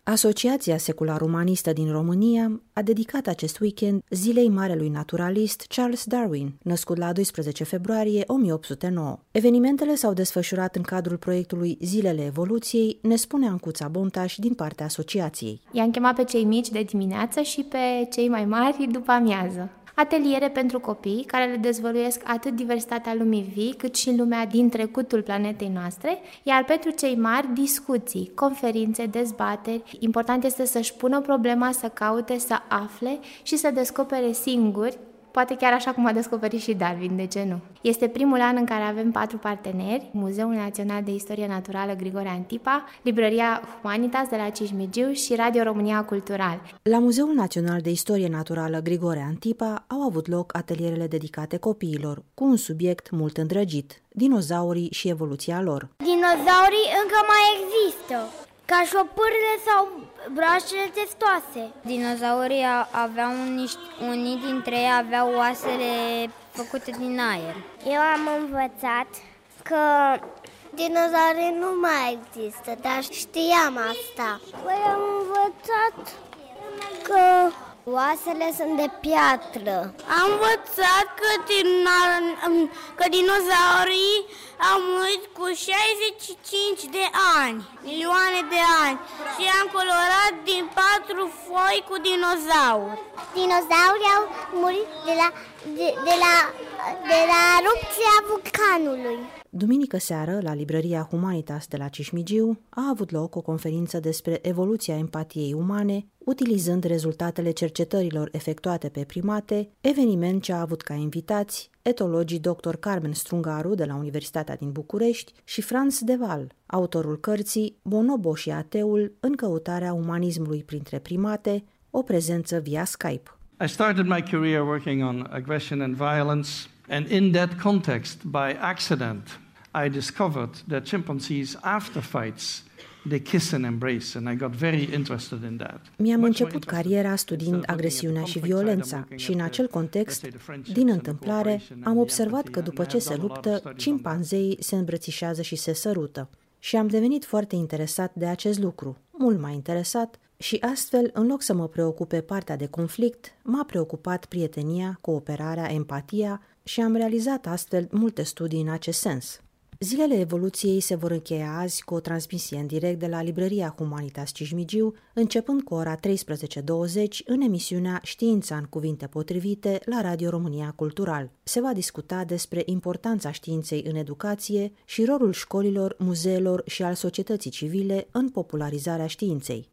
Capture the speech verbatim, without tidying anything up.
Asociația Secular-Umanistă din România a dedicat acest weekend zilei marelui naturalist Charles Darwin, născut la doisprezece februarie o mie opt sute nouă. Evenimentele s-au desfășurat în cadrul proiectului Zilele Evoluției, ne spune Ancuța Bontaș din partea asociației. I-am chemat pe cei mici de dimineață și pe cei mai mari după amiază. Ateliere pentru copii care le dezvăluiesc atât diversitatea lumii vii, cât și lumea din trecutul planetei noastre, iar pentru cei mari discuții, conferințe, dezbateri. Important este să-și pună problema, să caute, să afle și să descopere singuri, poate chiar așa cum a descoperit și Darwin, de ce nu? Este primul an în care avem patru parteneri: Muzeul Național de Istorie Naturală Grigore Antipa, Librăria Humanitas de la Cismigiu și Radio România Cultural. La Muzeul Național de Istorie Naturală Grigore Antipa au avut loc atelierele dedicate copiilor, cu un subiect mult îndrăgit: dinozaurii și evoluția lor. Dinozaurii încă mai există, ca șopârle sau broașele testoase. Dinozaurii aveau niște, unii dintre ei aveau oasele făcute din aer. Eu am învățat că dinozaurii nu mai există, dar știam asta. Păi am învățat că oasele sunt de piatră. Am învățat că, din, că dinozaurii au murit cu șaizeci și cinci de ani, milioane de ani, și am colorat din patru foi cu dinozauri. Dinozaurii au murit de la, de, de la, de la erupția vulcanului. Duminică seară, la Librăria Humanitas de la Cismigiu, a avut loc o conferință despre evoluția empatiei umane, utilizând rezultatele cercetărilor efectuate pe primate, eveniment ce a avut ca invitați etologii doctor Carmen Strungaru de la Universitatea din București și Franz de Waal, autorul cărții Bonobo și ateul în căutarea umanismului printre primate, o prezență via Skype. I started my career working on aggression and violence, and in that context, by accident, I discovered that chimpanzees, after fights, they kiss and embrace, and I got very interested in that. Mi-am început cariera studiind agresiunea și violența și în acel context, din întâmplare, am observat că după ce se luptă, cimpanzeii se îmbrățișează și se sărută. Și am devenit foarte interesat de acest lucru, mult mai interesat, și astfel, în loc să mă preocupe partea de conflict, m-a preocupat prietenia, cooperarea, empatia și am realizat astfel multe studii în acest sens. Zilele Evoluției se vor încheia azi cu o transmisie în direct de la Librăria Humanitas Cismigiu, începând cu ora treisprezece douăzeci în emisiunea Știința în cuvinte potrivite la Radio România Cultural. Se va discuta despre importanța științei în educație și rolul școlilor, muzeelor și al societății civile în popularizarea științei.